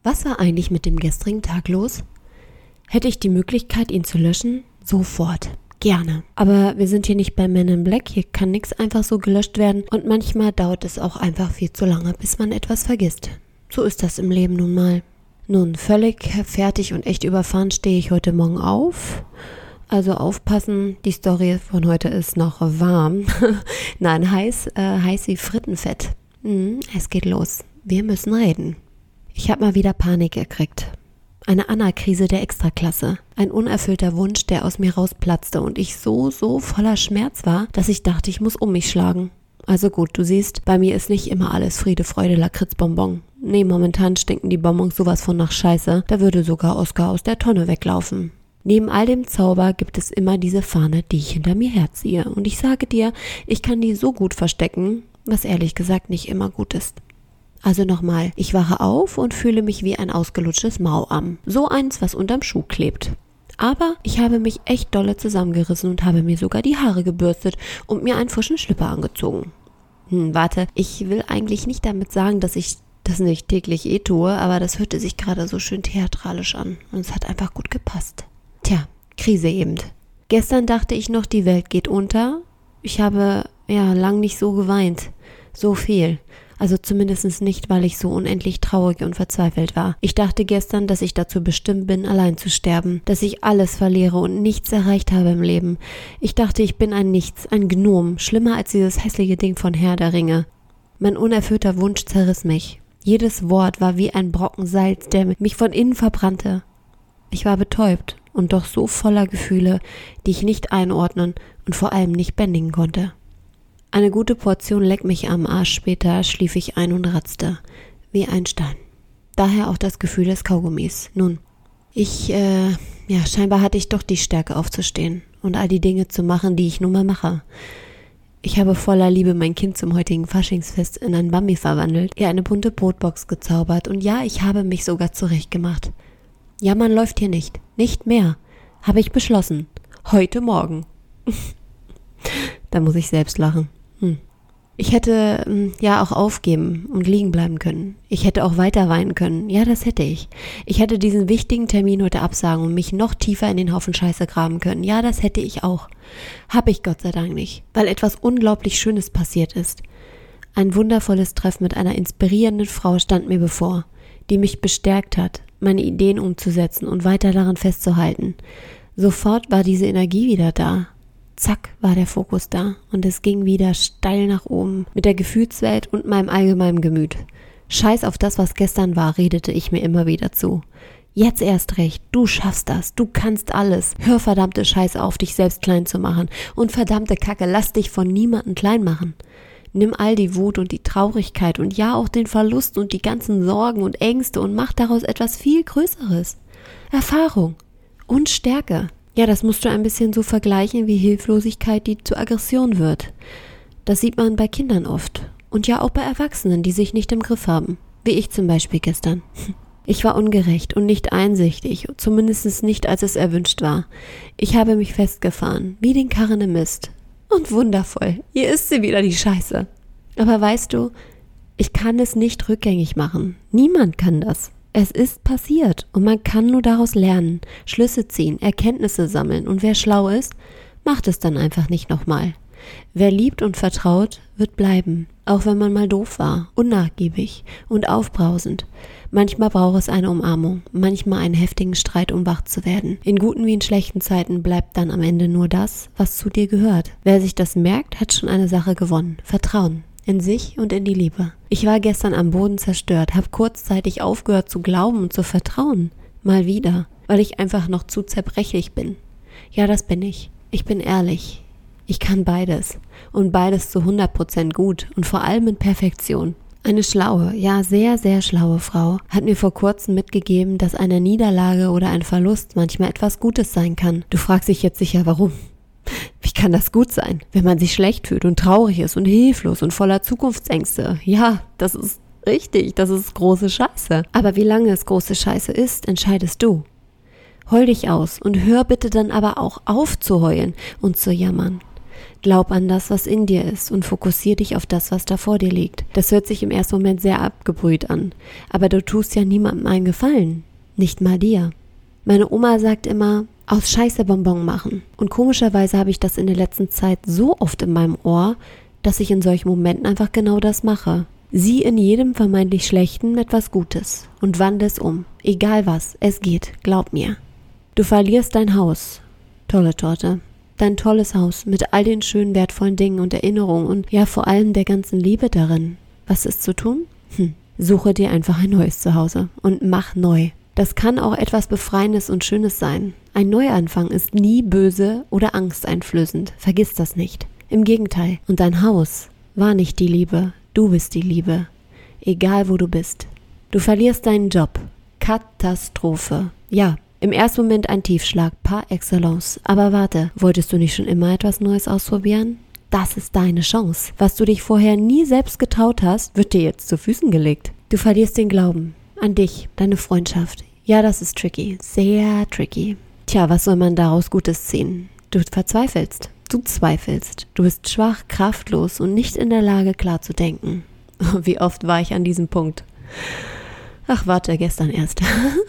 Was war eigentlich mit dem gestrigen Tag los? Hätte ich die Möglichkeit, ihn zu löschen? Sofort. Gerne. Aber wir sind hier nicht bei Men in Black, hier kann nichts einfach so gelöscht werden und manchmal dauert es auch einfach viel zu lange, bis man etwas vergisst. So ist das im Leben nun mal. Nun, völlig fertig und echt überfahren stehe ich heute Morgen auf. Also aufpassen, die Story von heute ist noch warm. Nein, heiß wie Frittenfett. Es geht los. Wir müssen reden. Ich habe mal wieder Panik gekriegt. Eine Anna-Krise der Extraklasse. Ein unerfüllter Wunsch, der aus mir rausplatzte und ich so voller Schmerz war, dass ich dachte, ich muss um mich schlagen. Also gut, du siehst, bei mir ist nicht immer alles Friede, Freude, Lakritzbonbon. Nee, momentan stinken die Bonbons sowas von nach Scheiße, da würde sogar Oskar aus der Tonne weglaufen. Neben all dem Zauber gibt es immer diese Fahne, die ich hinter mir herziehe. Und ich sage dir, ich kann die so gut verstecken, was ehrlich gesagt nicht immer gut ist. Also nochmal, ich wache auf und fühle mich wie ein ausgelutschtes Mauam. So eins, was unterm Schuh klebt. Aber ich habe mich echt dolle zusammengerissen und habe mir sogar die Haare gebürstet und mir einen frischen Schlipper angezogen. Warte, ich will eigentlich nicht damit sagen, dass ich das nicht täglich tue, aber das hörte sich gerade so schön theatralisch an und es hat einfach gut gepasst. Tja, Krise eben. Gestern dachte ich noch, die Welt geht unter. Ich habe lang nicht so geweint. So viel. Also zumindest nicht, weil ich so unendlich traurig und verzweifelt war. Ich dachte gestern, dass ich dazu bestimmt bin, allein zu sterben. Dass ich alles verliere und nichts erreicht habe im Leben. Ich dachte, ich bin ein Nichts, ein Gnom. Schlimmer als dieses hässliche Ding von Herr der Ringe. Mein unerfüllter Wunsch zerriss mich. Jedes Wort war wie ein Brocken Salz, der mich von innen verbrannte. Ich war betäubt und doch so voller Gefühle, die ich nicht einordnen und vor allem nicht bändigen konnte. Eine gute Portion Leck mich am Arsch später schlief ich ein und ratzte, wie ein Stein. Daher auch das Gefühl des Kaugummis. Nun, scheinbar hatte ich doch die Stärke aufzustehen und all die Dinge zu machen, die ich nun mal mache. Ich habe voller Liebe mein Kind zum heutigen Faschingsfest in ein Bambi verwandelt, ihr eine bunte Brotbox gezaubert und ja, ich habe mich sogar zurechtgemacht. Ja, man läuft hier nicht. Nicht mehr. Habe ich beschlossen. Heute Morgen. Da muss ich selbst lachen. Ich hätte auch aufgeben und liegen bleiben können. Ich hätte auch weiter weinen können. Ja, das hätte ich. Ich hätte diesen wichtigen Termin heute absagen und mich noch tiefer in den Haufen Scheiße graben können. Ja, das hätte ich auch. Hab ich Gott sei Dank nicht, weil etwas unglaublich Schönes passiert ist. Ein wundervolles Treffen mit einer inspirierenden Frau stand mir bevor, die mich bestärkt hat, meine Ideen umzusetzen und weiter daran festzuhalten. Sofort war diese Energie wieder da. Zack, war der Fokus da und es ging wieder steil nach oben mit der Gefühlswelt und meinem allgemeinen Gemüt. Scheiß auf das, was gestern war, redete ich mir immer wieder zu. Jetzt erst recht, du schaffst das, du kannst alles. Hör verdammte Scheiße auf, dich selbst klein zu machen und verdammte Kacke, lass dich von niemandem klein machen. Nimm all die Wut und die Traurigkeit und ja auch den Verlust und die ganzen Sorgen und Ängste und mach daraus etwas viel Größeres. Erfahrung und Stärke. Ja, das musst du ein bisschen so vergleichen wie Hilflosigkeit, die zu Aggression wird. Das sieht man bei Kindern oft. Und ja auch bei Erwachsenen, die sich nicht im Griff haben. Wie ich zum Beispiel gestern. Ich war ungerecht und nicht einsichtig, zumindest nicht, als es erwünscht war. Ich habe mich festgefahren, wie den Karren im Mist. Und wundervoll, hier ist sie wieder, die Scheiße. Aber weißt du, ich kann es nicht rückgängig machen. Niemand kann das. Es ist passiert und man kann nur daraus lernen, Schlüsse ziehen, Erkenntnisse sammeln und wer schlau ist, macht es dann einfach nicht nochmal. Wer liebt und vertraut, wird bleiben, auch wenn man mal doof war, unnachgiebig und aufbrausend. Manchmal braucht es eine Umarmung, manchmal einen heftigen Streit, um wach zu werden. In guten wie in schlechten Zeiten bleibt dann am Ende nur das, was zu dir gehört. Wer sich das merkt, hat schon eine Sache gewonnen. Vertrauen. In sich und in die Liebe. Ich war gestern am Boden zerstört, habe kurzzeitig aufgehört zu glauben und zu vertrauen. Mal wieder, weil ich einfach noch zu zerbrechlich bin. Ja, das bin ich. Ich bin ehrlich. Ich kann beides. Und beides zu 100% gut und vor allem in Perfektion. Eine schlaue, ja sehr, sehr schlaue Frau hat mir vor kurzem mitgegeben, dass eine Niederlage oder ein Verlust manchmal etwas Gutes sein kann. Du fragst dich jetzt sicher, warum? Wie kann das gut sein, wenn man sich schlecht fühlt und traurig ist und hilflos und voller Zukunftsängste? Ja, das ist richtig, das ist große Scheiße. Aber wie lange es große Scheiße ist, entscheidest du. Heul dich aus und hör bitte dann aber auch auf zu heulen und zu jammern. Glaub an das, was in dir ist und fokussier dich auf das, was da vor dir liegt. Das hört sich im ersten Moment sehr abgebrüht an, aber du tust ja niemandem einen Gefallen, nicht mal dir. Meine Oma sagt immer, aus Scheiße Bonbon machen. Und komischerweise habe ich das in der letzten Zeit so oft in meinem Ohr, dass ich in solchen Momenten einfach genau das mache. Sieh in jedem vermeintlich Schlechten etwas Gutes und wandle es um. Egal was, es geht, glaub mir. Du verlierst dein Haus. Tolle Torte. Dein tolles Haus mit all den schönen, wertvollen Dingen und Erinnerungen und ja vor allem der ganzen Liebe darin. Was ist zu tun? Suche dir einfach ein neues Zuhause und mach neu. Das kann auch etwas Befreiendes und Schönes sein. Ein Neuanfang ist nie böse oder angsteinflößend. Vergiss das nicht. Im Gegenteil. Und dein Haus war nicht die Liebe. Du bist die Liebe. Egal wo du bist. Du verlierst deinen Job. Katastrophe. Ja. Im ersten Moment ein Tiefschlag, par excellence. Aber warte, wolltest du nicht schon immer etwas Neues ausprobieren? Das ist deine Chance. Was du dich vorher nie selbst getraut hast, wird dir jetzt zu Füßen gelegt. Du verlierst den Glauben an dich, deine Freundschaft. Ja, das ist tricky, sehr tricky. Tja, was soll man daraus Gutes ziehen? Du verzweifelst, du zweifelst. Du bist schwach, kraftlos und nicht in der Lage, klar zu denken. Wie oft war ich an diesem Punkt? Ach, warte, gestern erst.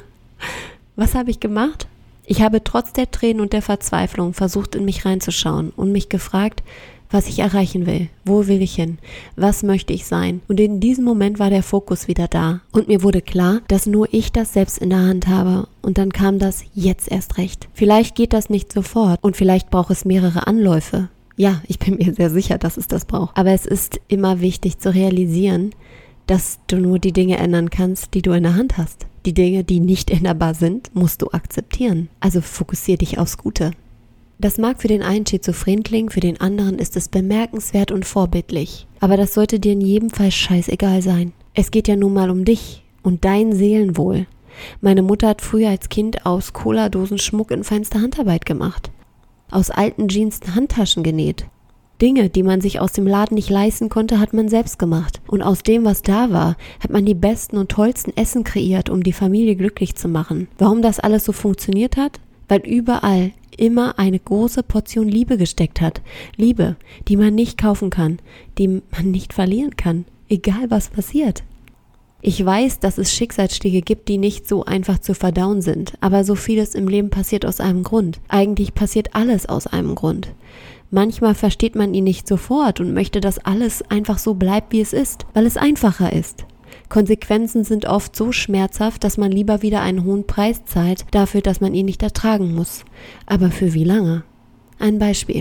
Was habe ich gemacht? Ich habe trotz der Tränen und der Verzweiflung versucht, in mich reinzuschauen und mich gefragt, was ich erreichen will. Wo will ich hin? Was möchte ich sein? Und in diesem Moment war der Fokus wieder da. Und mir wurde klar, dass nur ich das selbst in der Hand habe. Und dann kam das jetzt erst recht. Vielleicht geht das nicht sofort und vielleicht braucht es mehrere Anläufe. Ja, ich bin mir sehr sicher, dass es das braucht. Aber es ist immer wichtig zu realisieren, dass du nur die Dinge ändern kannst, die du in der Hand hast. Die Dinge, die nicht änderbar sind, musst du akzeptieren. Also fokussier dich aufs Gute. Das mag für den einen schizophren klingen, für den anderen ist es bemerkenswert und vorbildlich. Aber das sollte dir in jedem Fall scheißegal sein. Es geht ja nun mal um dich und dein Seelenwohl. Meine Mutter hat früher als Kind aus Cola-Dosen Schmuck in feinster Handarbeit gemacht. Aus alten Jeans Handtaschen genäht. Dinge, die man sich aus dem Laden nicht leisten konnte, hat man selbst gemacht. Und aus dem, was da war, hat man die besten und tollsten Essen kreiert, um die Familie glücklich zu machen. Warum das alles so funktioniert hat? Weil überall immer eine große Portion Liebe gesteckt hat. Liebe, die man nicht kaufen kann, die man nicht verlieren kann, egal was passiert. Ich weiß, dass es Schicksalsschläge gibt, die nicht so einfach zu verdauen sind, aber so vieles im Leben passiert aus einem Grund. Eigentlich passiert alles aus einem Grund. Manchmal versteht man ihn nicht sofort und möchte, dass alles einfach so bleibt, wie es ist, weil es einfacher ist. Konsequenzen sind oft so schmerzhaft, dass man lieber wieder einen hohen Preis zahlt, dafür, dass man ihn nicht ertragen muss. Aber für wie lange? Ein Beispiel.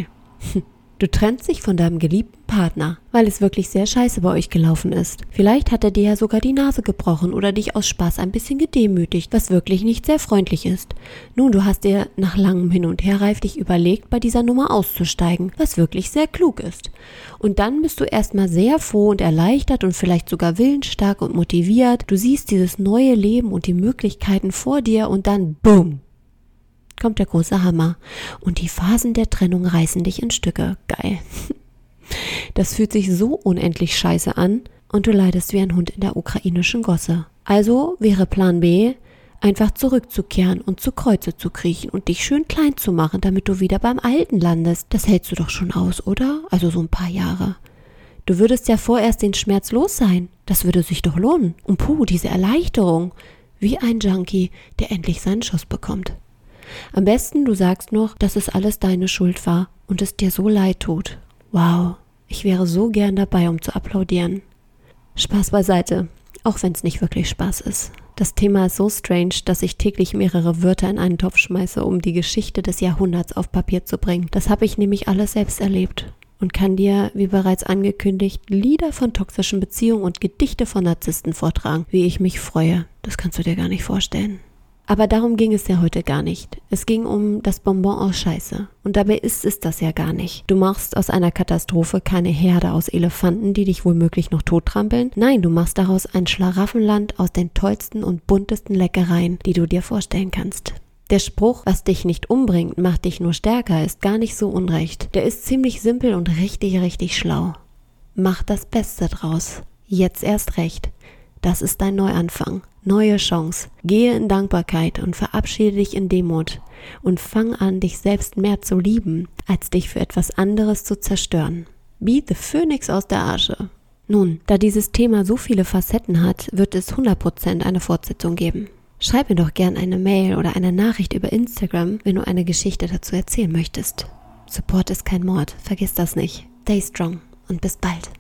Du trennst dich von deinem geliebten Partner, weil es wirklich sehr scheiße bei euch gelaufen ist. Vielleicht hat er dir ja sogar die Nase gebrochen oder dich aus Spaß ein bisschen gedemütigt, was wirklich nicht sehr freundlich ist. Nun, du hast dir nach langem Hin und Her reiflich überlegt, bei dieser Nummer auszusteigen, was wirklich sehr klug ist. Und dann bist du erstmal sehr froh und erleichtert und vielleicht sogar willensstark und motiviert. Du siehst dieses neue Leben und die Möglichkeiten vor dir und dann BOOM! Kommt der große Hammer und die Phasen der Trennung reißen dich in Stücke. Geil. Das fühlt sich so unendlich scheiße an und du leidest wie ein Hund in der ukrainischen Gosse. Also wäre Plan B, einfach zurückzukehren und zu Kreuze zu kriechen und dich schön klein zu machen, damit du wieder beim Alten landest. Das hältst du doch schon aus, oder? Also so ein paar Jahre. Du würdest ja vorerst den Schmerz los sein. Das würde sich doch lohnen. Und puh, diese Erleichterung. Wie ein Junkie, der endlich seinen Schuss bekommt. Am besten, du sagst noch, dass es alles deine Schuld war und es dir so leid tut. Wow, ich wäre so gern dabei, um zu applaudieren. Spaß beiseite, auch wenn es nicht wirklich Spaß ist. Das Thema ist so strange, dass ich täglich mehrere Wörter in einen Topf schmeiße, um die Geschichte des Jahrhunderts auf Papier zu bringen. Das habe ich nämlich alles selbst erlebt und kann dir, wie bereits angekündigt, Lieder von toxischen Beziehungen und Gedichte von Narzissten vortragen, wie ich mich freue. Das kannst du dir gar nicht vorstellen. Aber darum ging es ja heute gar nicht. Es ging um das Bonbon aus Scheiße. Und dabei ist es das ja gar nicht. Du machst aus einer Katastrophe keine Herde aus Elefanten, die dich womöglich noch tottrampeln. Nein, du machst daraus ein Schlaraffenland aus den tollsten und buntesten Leckereien, die du dir vorstellen kannst. Der Spruch, was dich nicht umbringt, macht dich nur stärker, ist gar nicht so unrecht. Der ist ziemlich simpel und richtig, richtig schlau. Mach das Beste draus. Jetzt erst recht. Das ist dein Neuanfang, neue Chance. Gehe in Dankbarkeit und verabschiede dich in Demut und fang an, dich selbst mehr zu lieben, als dich für etwas anderes zu zerstören. Be the Phönix aus der Asche. Nun, da dieses Thema so viele Facetten hat, wird es 100% eine Fortsetzung geben. Schreib mir doch gern eine Mail oder eine Nachricht über Instagram, wenn du eine Geschichte dazu erzählen möchtest. Support ist kein Mord, vergiss das nicht. Stay strong und bis bald.